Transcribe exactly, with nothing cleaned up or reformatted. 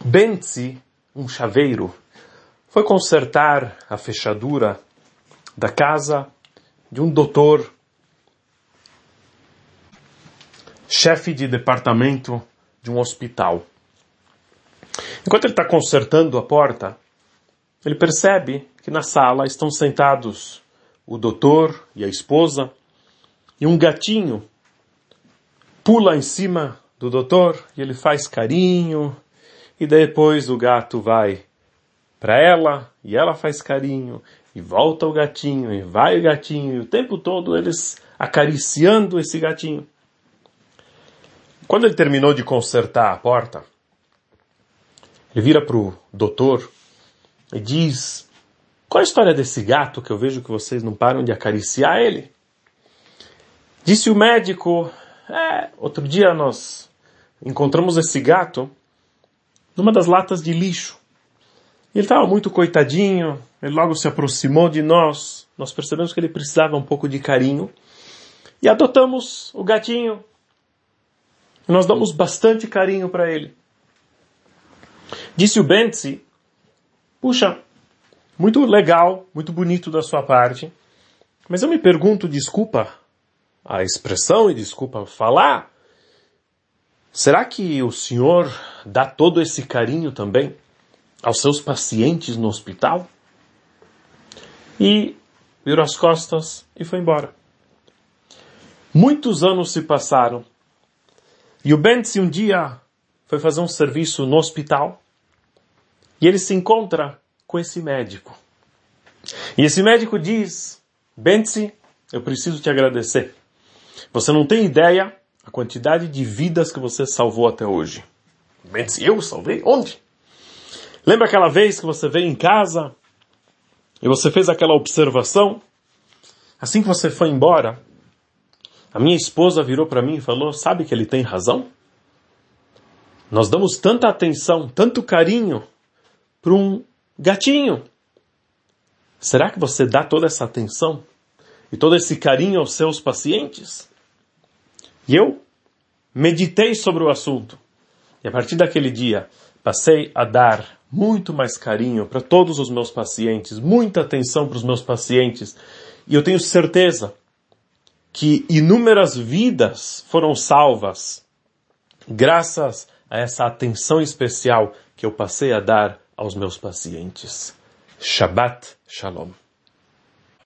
Bentzi, um chaveiro, foi consertar a fechadura da casa de um doutor, chefe de departamento de um hospital. Enquanto ele está consertando a porta, ele percebe que na sala estão sentados o doutor e a esposa, e um gatinho pula em cima do doutor e ele faz carinho, e depois o gato vai para ela e ela faz carinho, e volta o gatinho, e vai o gatinho, e o tempo todo eles acariciando esse gatinho. Quando ele terminou de consertar a porta, ele vira para o doutor e diz: qual a história desse gato que eu vejo que vocês não param de acariciar ele? Disse o médico: é, outro dia nós encontramos esse gato numa das latas de lixo. Ele estava muito coitadinho, ele logo se aproximou de nós, nós percebemos que ele precisava um pouco de carinho, e adotamos o gatinho. Nós damos bastante carinho para ele. Disse o Bentzi: puxa, muito legal, muito bonito da sua parte, mas eu me pergunto, desculpa a expressão e desculpa falar, será que o senhor dá todo esse carinho também aos seus pacientes no hospital? E virou as costas e foi embora. Muitos anos se passaram e o Bentzi um dia foi fazer um serviço no hospital e ele se encontra com esse médico. E esse médico diz: Bentzi, eu preciso te agradecer. Você não tem ideia a quantidade de vidas que você salvou até hoje. Bentzi, eu salvei? Onde? Lembra aquela vez que você veio em casa e você fez aquela observação? Assim que você foi embora, a minha esposa virou para mim e falou: sabe que ele tem razão? Nós damos tanta atenção, tanto carinho para um gatinho. Será que você dá toda essa atenção e todo esse carinho aos seus pacientes? E eu meditei sobre o assunto. E a partir daquele dia, passei a dar muito mais carinho para todos os meus pacientes, muita atenção para os meus pacientes. E eu tenho certeza que inúmeras vidas foram salvas graças a essa atenção especial que eu passei a dar aos meus pacientes. Shabbat Shalom.